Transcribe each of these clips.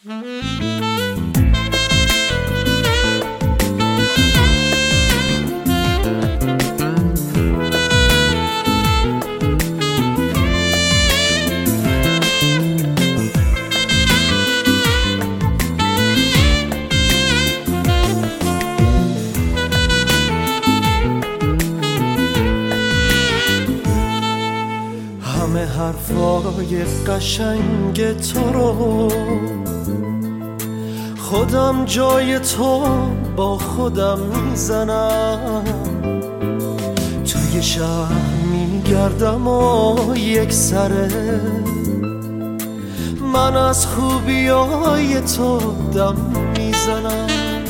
همه حرفای قشنگ تو رو خودم جای تو با خودم میزنم، توی شهر میگردم و یک سره من از خوبیای تو دم میزنم.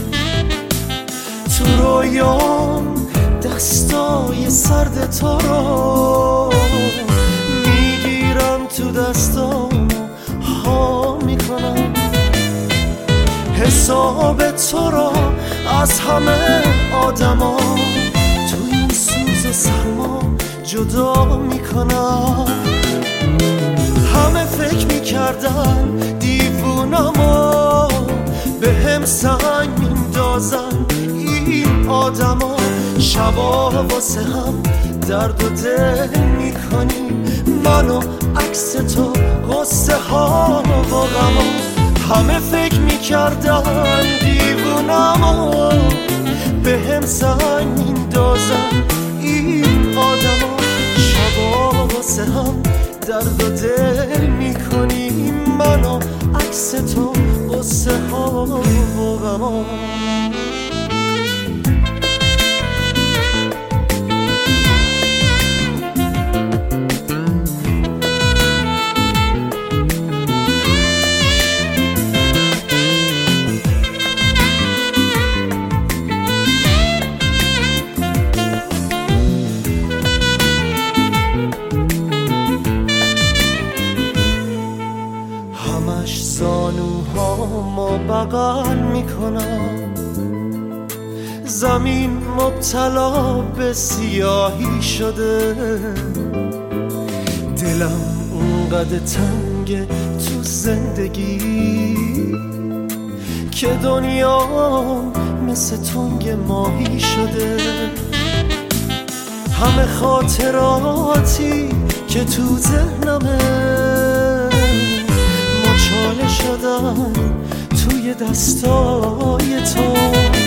تو رویام دستای سرد تو رو میگیرم، تو دستام ها میکنم، حساب تو رو از همه آدما تو این سوز و سرما جدا میکنم. همه فکر میکردن دیوونم و به هم سنگ میندازن این آدما، شبا واسه هم درد و دل میکنیم، من و عکس تو غصه ها و غما. همه فکر میکردن دیوونم و به هم سنگ میندازن این آدما، شبا واسه هم درد و دل میکنیم، من و عکس تو غصه ها و غما. زانوهامو بغل میکنم، زمین مبتلا به سیاهی شده، دلم اونقدر تنگ تو زندگی که دنیا مثل تنگ ماهی شده. همه خاطراتی که تو ذهنمه مچاله شدن توی دستای تو،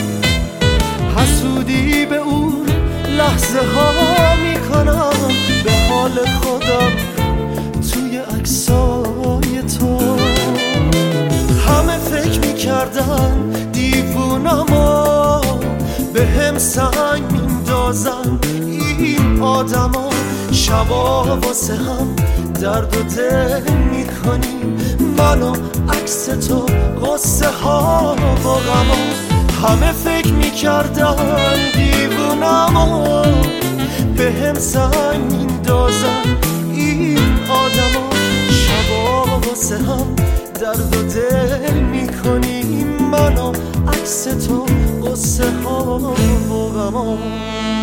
حسودی به اون لحظه ها میکنم، به حال خودم توی عکسای تو. همه فکر میکردن دیوونم و به هم سنگ میندازن این آدما، شبا واسه هم درد و دل میکنیم، من و عکس تو غصه ها و غما. همه فکر میکردن دیوونم و به هم سنگ میندازن این آدما، شبا واسه هم درد و دل میکنیم، من و عکس تو غصه ها و غما.